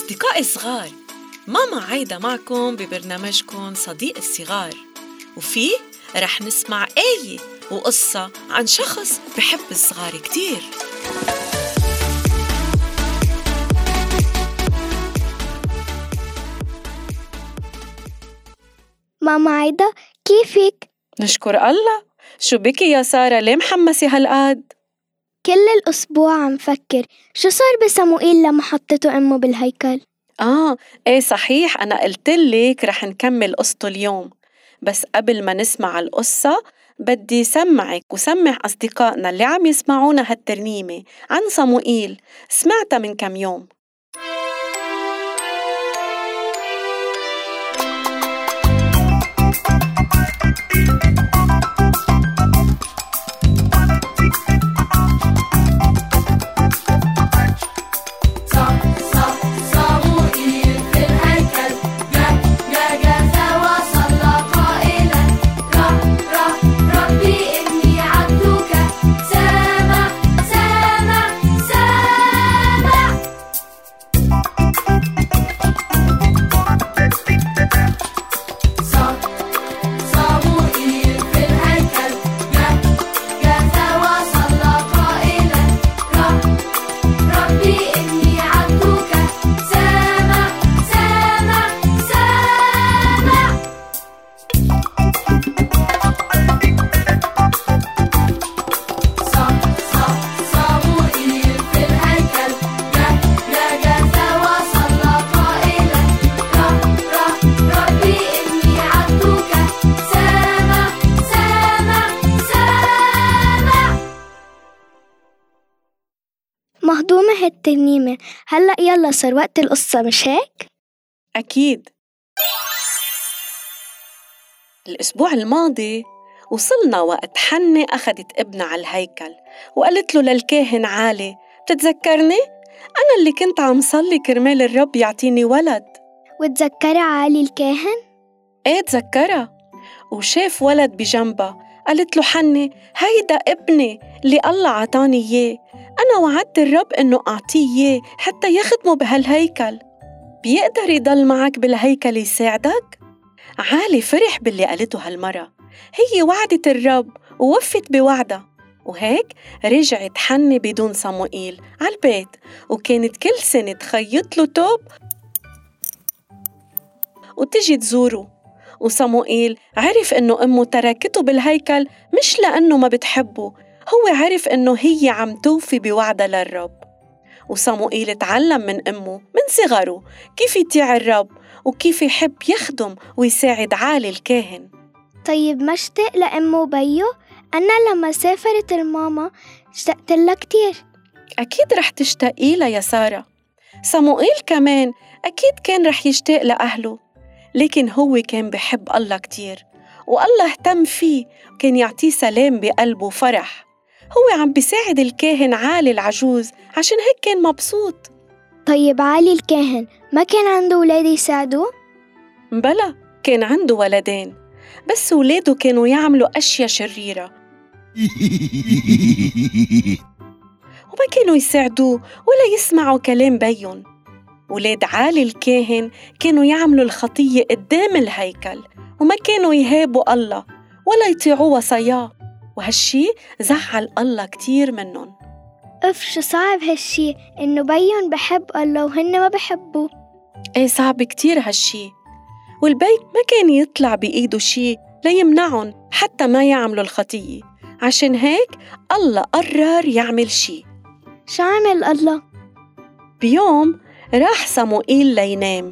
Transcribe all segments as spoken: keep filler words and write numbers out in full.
أصدقائي الصغار، ماما عايدة معكم ببرنامجكم صديق الصغار، وفيه رح نسمع آية وقصة عن شخص بحب الصغار كتير. ماما عايدة، كيفك؟ نشكر الله. شو بكي يا سارة؟ ليه محمسة هالقد؟ كل الأسبوع عم فكر شو صار بصموئيل لما حطته أمه بالهيكل. آه إيه صحيح، أنا قلتلك رح نكمل قصته اليوم، بس قبل ما نسمع القصة بدي سمعك وسمع أصدقائنا اللي عم يسمعونا هالترنيمة عن صموئيل، سمعتها من كم يوم. مهضومة هالترنيمة. هلأ يلا صار وقت القصة، مش هيك؟ أكيد. الأسبوع الماضي وصلنا وقت حنة أخدت ابنها على الهيكل وقالت له للكاهن عالي: بتتذكرني؟ أنا اللي كنت عم صلي كرمال الرب يعطيني ولد. وتذكرها عالي الكاهن؟ إيه تذكرها، وشاف ولد بجنبها. قالت له حنة: هيدا ابني اللي الله عطاني إياه، أنا وعدت الرب إنه أعطيه إياه حتى يخدمه بهالهيكل. بيقدر يضل معك بالهيكل يساعدك؟ عالي فرح باللي قالته هالمرة، هي وعدت الرب ووفت بوعدها. وهيك رجعت حنة بدون صموئيل على البيت، وكانت كل سنة تخيط له توب وتجي تزوره. وصموئيل عرف إنه أمه تركته بالهيكل مش لأنه ما بتحبه، هو عرف إنه هي عم توفي بوعدها للرب. وصموئيل تعلم من أمه من صغره كيف يطيع الرب وكيف يحب يخدم ويساعد عالي الكاهن. طيب ما اشتاق لأمه وبيه؟ أنا لما سافرت الماما اشتقت لها كتير. أكيد رح تشتاقي لها يا سارة. صموئيل كمان أكيد كان رح يشتاق لأهله، لكن هو كان بحب الله كتير، والله اهتم فيه وكان يعطيه سلام بقلبه وفرح. هو عم بيساعد الكاهن عالي العجوز، عشان هيك كان مبسوط. طيب عالي الكاهن ما كان عنده ولاد يساعدوه؟ بلا، كان عنده ولدين، بس ولاده كانوا يعملوا أشياء شريرة وما كانوا يساعدوه ولا يسمعوا كلام بيهم. ولاد عالي الكاهن كانوا يعملوا الخطية قدام الهيكل وما كانوا يهابوا الله ولا يطيعوا وصاياه، وهالشي زعل الله كتير منهم. أف شو صعب هالشي، إنه بيهم بحب الله وهن ما بحبوه. ايه صعب كتير هالشي، والبيت ما كان يطلع بإيده شي ليمنعهم حتى ما يعملوا الخطية. عشان هيك الله قرر يعمل شي. شو عمل الله؟ بيوم راح صموئيل لينام،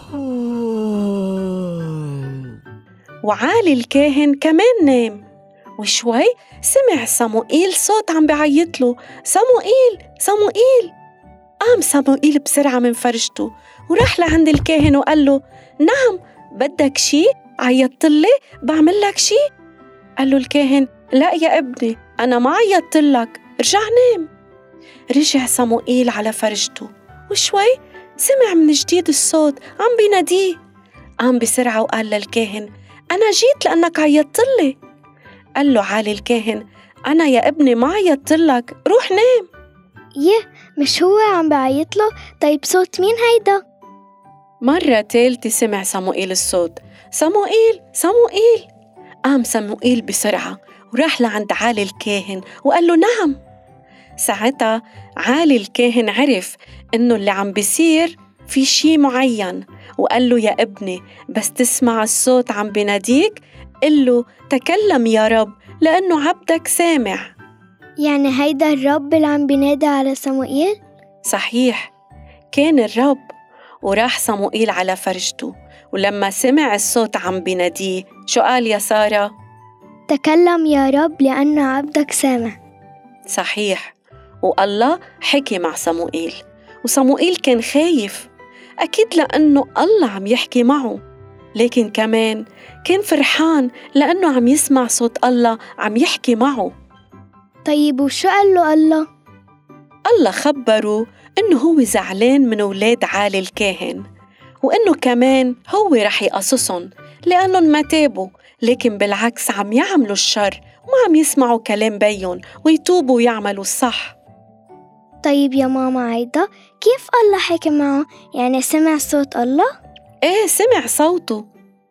وعالي الكاهن كمان نام. وشوي سمع صموئيل صوت عم بعيطله: صموئيل صموئيل. قام صموئيل بسرعة من فرشته وراح لعند الكاهن وقال له: نعم، بدك شي؟ عيطتلي؟ بعمل لك شي؟ قال له الكاهن: لا يا ابني، أنا ما عيطتلك، رجع نام. رجع صموئيل على فرشته، وشوي سمع من جديد الصوت عم بيناديه. قام بسرعة وقال للكاهن: أنا جيت لأنك عيطتلي. قال له عالي الكاهن: أنا يا ابني ما عيطتلك، روح نام. يه، مش هو عم بعيطله؟ طيب صوت مين هيدا؟ مرة تالتة سمع صموئيل الصوت: صموئيل صموئيل. قام صموئيل بسرعة وراح لعند عالي الكاهن وقال له: نعم. ساعتها عالي الكاهن عرف إنه اللي عم بيصير في شي معين، وقال له: يا ابني، بس تسمع الصوت عم بناديك قل له: تكلم يا رب، لأنه عبدك سامع. يعني هيدا الرب اللي عم بينادى على صموئيل؟ صحيح، كان الرب. وراح صموئيل على فرجته، ولما سمع الصوت عم بناديه شو قال يا سارة؟ تكلم يا رب لأن عبدك سامع. صحيح. والله حكي مع صموئيل، وصموئيل كان خايف أكيد لأنه الله عم يحكي معه، لكن كمان كان فرحان لأنه عم يسمع صوت الله عم يحكي معه. طيب وشو قال له الله؟ الله خبره إنه هو زعلان من أولاد عالي الكاهن، وإنه كمان هو رح يقصصهم لأنهم ما تابوا، لكن بالعكس عم يعملوا الشر وما عم يسمعوا كلام بيهم ويتوبوا ويعملوا الصح. طيب يا ماما عايدة، كيف الله حكي معه؟ يعني سمع صوت الله؟ إيه، سمع صوته.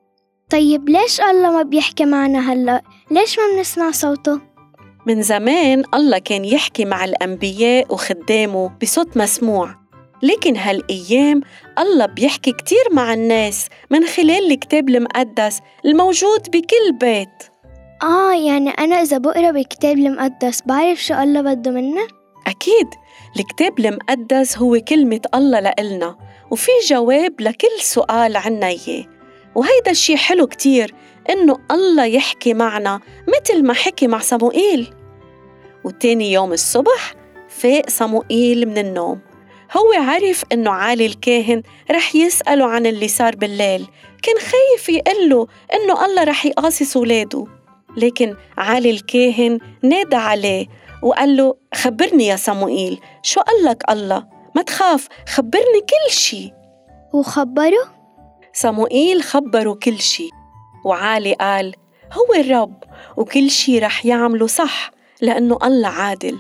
طيب ليش الله ما بيحكي معنا هلأ؟ ليش ما بنسمع صوته؟ من زمان الله كان يحكي مع الأنبياء وخدامه بصوت مسموع، لكن هالأيام الله بيحكي كتير مع الناس من خلال الكتاب المقدس الموجود بكل بيت. آه يعني أنا إذا بقرأ بالكتاب المقدس بعرف شو الله بده منا؟ أكيد، الكتاب المقدس هو كلمة الله لإلنا، وفي جواب لكل سؤال عنا إياه. وهيدا الشي حلو كتير إنه الله يحكي معنا مثل ما حكي مع صموئيل. وتاني يوم الصبح فاق صموئيل من النوم، هو عارف إنه عالي الكاهن رح يسأله عن اللي صار بالليل، كان خايف يقله إنه الله رح يقاصص ولاده، لكن عالي الكاهن نادى عليه وقال له: خبرني يا صموئيل، شو قالك الله؟ ما تخاف، خبرني كل شي. وخبره؟ صموئيل خبره كل شي، وعالي قال: هو الرب وكل شي رح يعمله صح لأنه الله عادل.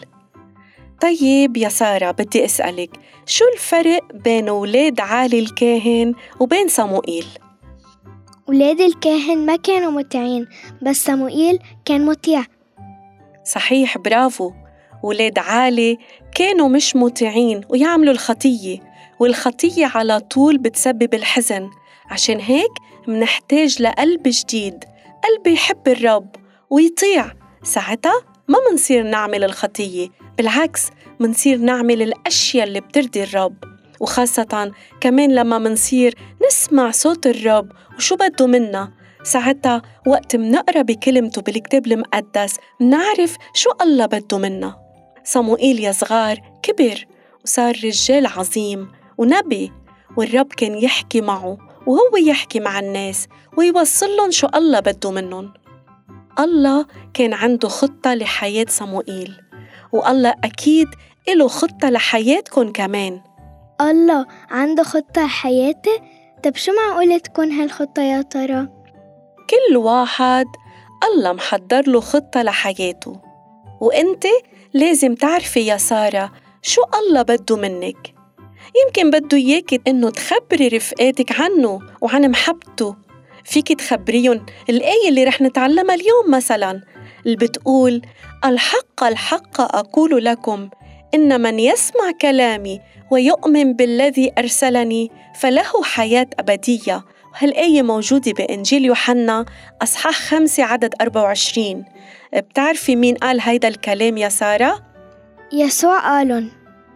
طيب يا سارة، بدي أسألك، شو الفرق بين ولاد عالي الكاهن وبين صموئيل؟ ولاد الكاهن ما كانوا مطيعين، بس صموئيل كان مطيع. صحيح، برافو. ولاد عالي كانوا مش مطيعين ويعملوا الخطية، والخطية على طول بتسبب الحزن، عشان هيك منحتاج لقلب جديد، قلب يحب الرب ويطيع. ساعتها ما منصير نعمل الخطية، بالعكس منصير نعمل الأشياء اللي بترضي الرب، وخاصة كمان لما منصير نسمع صوت الرب وشو بده منا. ساعتها وقت منقرأ بكلمته بالكتاب المقدس منعرف شو الله بده منا. صموئيل يا صغار كبر وصار رجال عظيم ونبي، والرب كان يحكي معه وهو يحكي مع الناس ويوصل لهم شو الله بده منهم. الله كان عنده خطة لحياة صموئيل، والله أكيد له خطة لحياتكم كمان. الله عنده خطة لحياتي؟ طب شو معقولة تكون هالخطة يا ترى؟ كل واحد الله محضر له خطة لحياته، وإنت لازم تعرفي يا سارة شو الله بده منك. يمكن بده إياك إنه تخبري رفقاتك عنه وعن محبته. فيك تخبريهم الآية اللي رح نتعلمها اليوم مثلاً، اللي بتقول: الحق الحق أقول لكم إن من يسمع كلامي ويؤمن بالذي أرسلني فله حياة أبدية. وهالآية موجودة بإنجيل يوحنا أصحاح خمسة عدد أربعة وعشرين. بتعرفي مين قال هيدا الكلام يا سارة؟ يسوع قالن.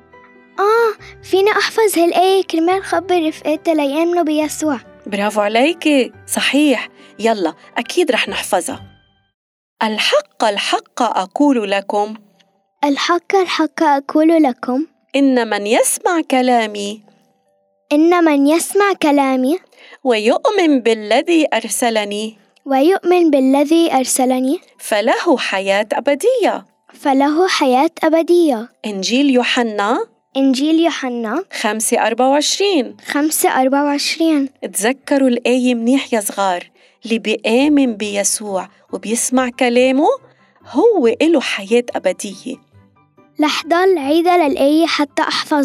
آه فينا أحفظ هالآية كرمال خبر رفقاتي ليأمنوا بيسوع. برافو عليكي، صحيح. يلا أكيد رح نحفظها. الحق الحق أقول لكم الحق الحق أقول لكم إن من يسمع كلامي إن من يسمع كلامي ويؤمن بالذي أرسلني ويؤمن بالذي أرسلني فله حياة أبدية. فله حياة أبدية. إنجيل يوحنا إنجيل يوحنا خمسة أربعة وعشرين. خمسة أربعة وعشرين. تذكروا الآية منيح يا صغار، اللي بيآمن بيسوع وبيسمع كلامه هو إله حياة أبدية. لح ضل عيدة للآية حتى أحفظها.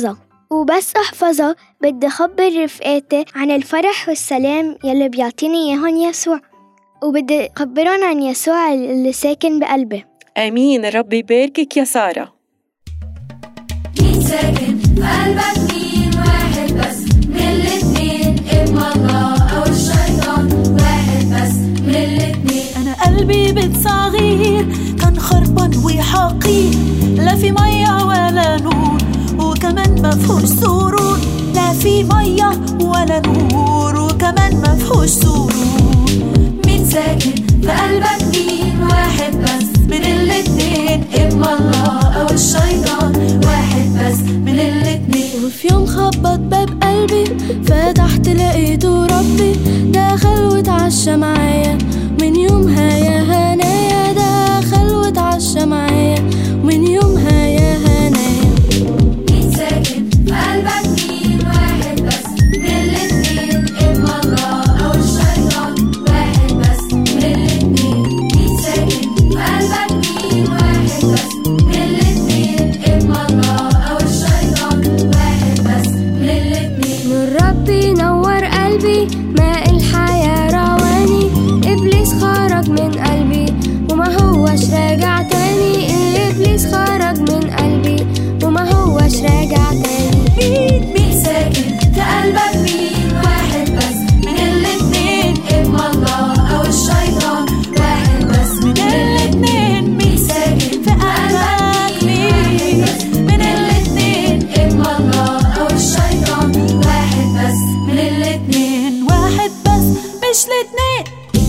وبس أحفظها بدي خبر رفقاتي عن الفرح والسلام يلي بيعطيني إياهن يسوع، وبدي خبرهم عن يسوع اللي ساكن بقلبي. آمين. الرب يباركك يا سارة. مين ساكن بقلبك؟ مين واحد بس من الاتنين، إما الله أو الشيطان، واحد بس من الاتنين. أنا قلبي بيت صغير كان خربان وحقير، لا في مية ولا نور، وكمان مفهوش سرور. لا في مية ولا نور، وكمان مفهوش سرور. مين ساكن بقلبك؟ مين واحد بس من الاتنين، إما الله أو الشيطان، واحد بس من الاتنين. وفي يوم خبط باب قلبي، فتحت لقيته ربي دخل واتعشى معايا. من يومها يا هنايا دخل واتعشى معايا، من يومها يا هنايا. مين ساكن بقلبك؟ مين واحد بس من الاتنين، إما الله أو الشيطان، واحد بس من الاتنين. مين ساكن بقلبك؟ مين واحد بس من الاتنين، إما الله أو الشيطان، واحد بس من الاتنين. من ربي نور قلبي، ماء الحياة رواني. إبليس خرج من قلبي وما هوش راجع تاني. إبليس خرج من قلبي وما هوش راجع تاني. مين مين ساكن في قلبك؟ مين واحد بس من الاتنين، إما الله أو الشيطان، واحد بس من الاتنين. مين ساكن في قلبك؟ مين واحد بس من الاتنين، إما الله أو الشيطان، واحد بس من الاتنين. واحد بس مش الاتنين.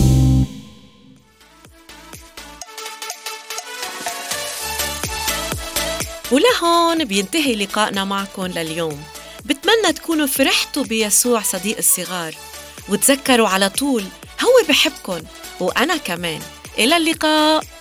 ولهون بينتهي لقائنا معكم لليوم. بتمنى تكونوا فرحتوا بيسوع صديق الصغار، وتذكروا على طول هو بحبكن وأنا كمان. إلى اللقاء.